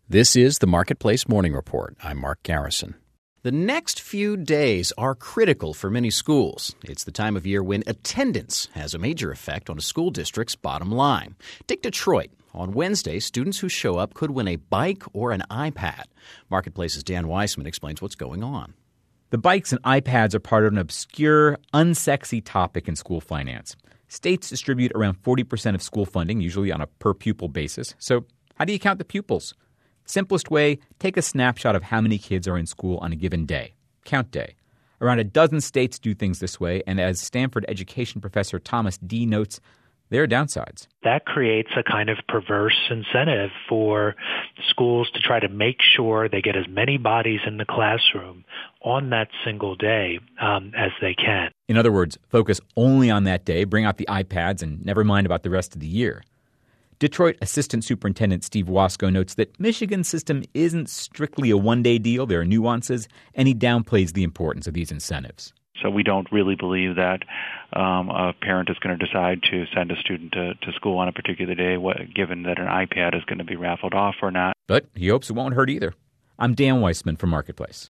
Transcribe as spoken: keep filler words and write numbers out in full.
This is the Marketplace Morning Report. I'm Mark Garrison. The next few days are critical for many schools. It's the time of year when attendance has a major effect on a school district's bottom line. Take Detroit. On Wednesday, students who show up could win a bike or an iPad. Marketplace's Dan Weissman explains what's going on. The bikes and iPads are part of an obscure, unsexy topic in school finance. States distribute around forty percent of school funding, usually on a per-pupil basis. So how do you count the pupils? Simplest way, take a snapshot of how many kids are in school on a given day. Count day. Around a dozen states do things this way, and as Stanford education professor Thomas Dee notes, there are downsides. That creates a kind of perverse incentive for schools to try to make sure they get as many bodies in the classroom on that single day um, as they can. In other words, focus only on that day, bring out the iPads, and never mind about the rest of the year. Detroit Assistant Superintendent Steve Wasco notes that Michigan's system isn't strictly a one-day deal. There are nuances, and he downplays the importance of these incentives. So we don't really believe that um, a parent is going to decide to send a student to, to school on a particular day, what, given that an iPad is going to be raffled off or not. But he hopes it won't hurt either. I'm Dan Weissman from Marketplace.